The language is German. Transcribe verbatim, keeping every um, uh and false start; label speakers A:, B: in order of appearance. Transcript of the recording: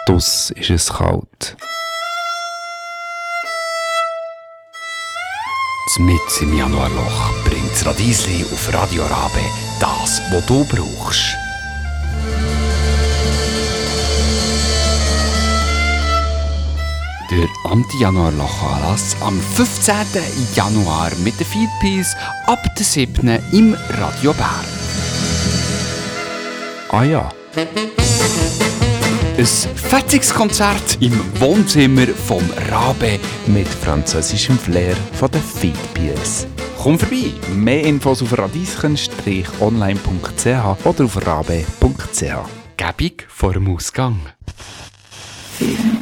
A: Dus ist es kalt. Mitten im Januarloch bringt das Radiesli auf Radio Rabe das, was du brauchst. Der Anti-Januarloch-Anlass am fünfzehnten Januar mit den Feed Peas ab der siebten im Radio Bern. Ah ja. Ein fetziges Konzert im Wohnzimmer vom Rabe
B: mit französischem Flair von den Feed Peas.
A: Komm vorbei!
B: Mehr Infos auf radieschen Strich online punkt c h oder auf rabe punkt c h.
A: Gebung vor dem Ausgang.
C: Film.